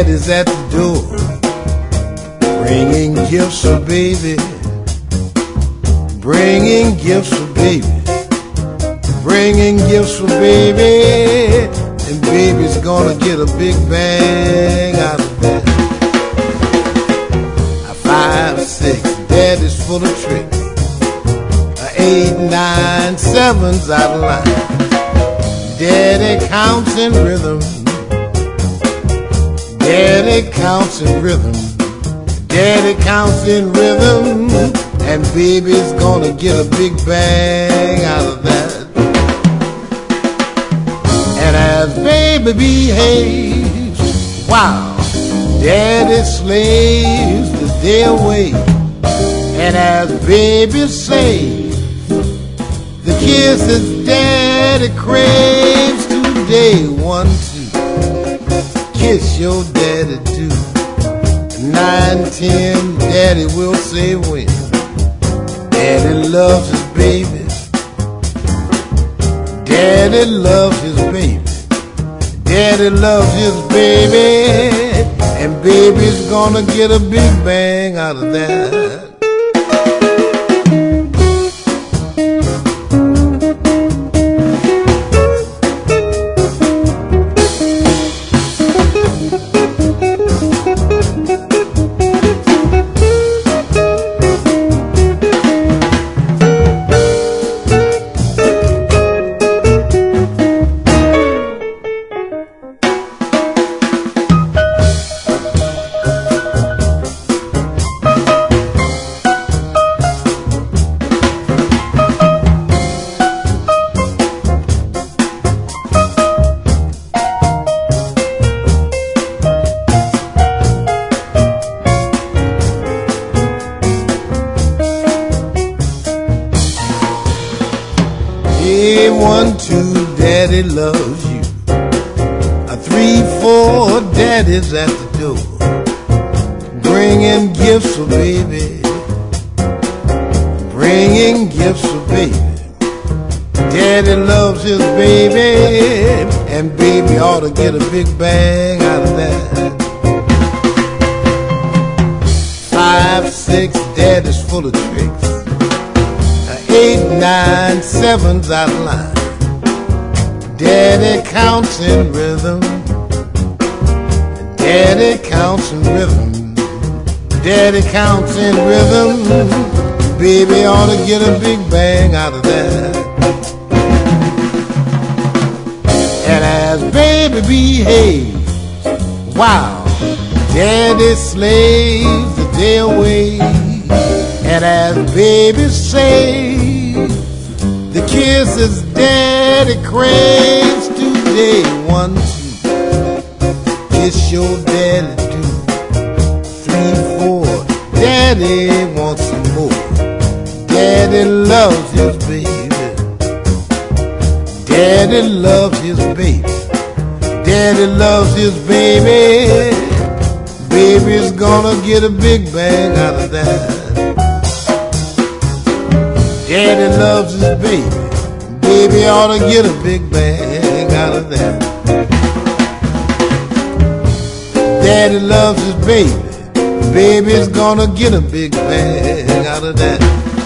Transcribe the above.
Daddy's at the door, bringing gifts for baby, bringing gifts for baby, bringing gifts for baby, and baby's gonna get a big bang out of that. A 5, 6, Daddy's full of tricks. A 8, 9, 7's out of line. Daddy counts in rhythm. Daddy counts in rhythm. Daddy counts in rhythm. And baby's gonna get a big bang out of that. And as baby behaves, wow, Daddy slaves the day away. And as baby saves the kisses Daddy craves today. 1, 2, kiss your daddy too. 9, 10, Daddy will say when. Daddy loves his baby. Daddy loves his baby. Daddy loves his baby. And baby's gonna get a big bang out of that. A 1, 2, Daddy loves you. A 3, 4, Daddy's at the door, bringing gifts for baby, bringing gifts for baby. Daddy loves his baby, and baby ought to get a big bang out of that. 5, 6, Daddy's full of tricks. 8, 9, 7's out of line. Daddy counts in rhythm. Daddy counts in rhythm. Daddy counts in rhythm. Baby ought to get a big bang out of that. And as baby behaves, wow, Daddy slaves the day away. And as baby saves the kisses Daddy craves today. 1, 2, kiss your daddy too. 3, 4, Daddy wants some more. Daddy loves his baby. Daddy loves his baby. Daddy loves his baby. Baby's gonna get a big bang out of that. Daddy loves his baby. Baby ought to get a big bang out of that. Daddy loves his baby. Baby's gonna get a big bang out of that.